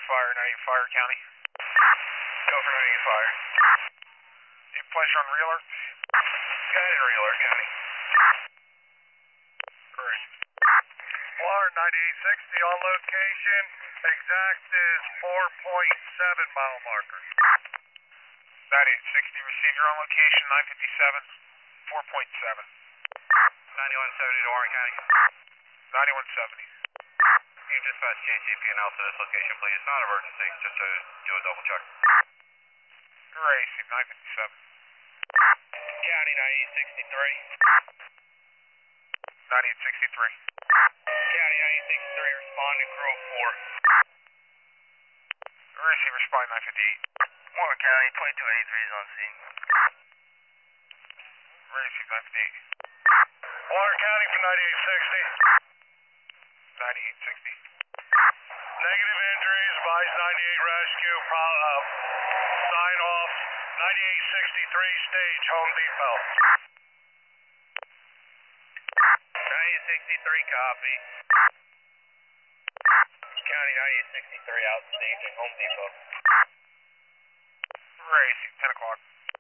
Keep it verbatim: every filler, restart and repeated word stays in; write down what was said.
Fire, ninety-eight Fire County. Go for ninety-eight Fire. Any pleasure on realer? Got it, realer, County. Great. Flyer ninety-eight sixty on location. Exact is four point seven mile marker. ninety-eight sixty, receive your own location, nine fifty-seven, four point seven. ninety-one seventy to Warren County. ninety-one seventy. Can you dispatch J C P N L to this location, please? Not emergency, just to do a double check. Great, nine fifty-seven. County ninety-eight sixty-three. ninety-eight sixty-three. County ninety-eight sixty-three, responding Crow four. Receive, respond nine fifty-eight. Warren County, twenty-two eighty-three is on scene. Receive nine fifty-eight. Warren County for ninety-eight sixty. ninety-eight sixty. Negative injuries, advise ninety-eight rescue, pro, uh, sign off, ninety-eight sixty-three stage, Home Depot. ninety-eight sixty-three, copy. County ninety-eight sixty-three out staging Home Depot. Racing, ten o'clock.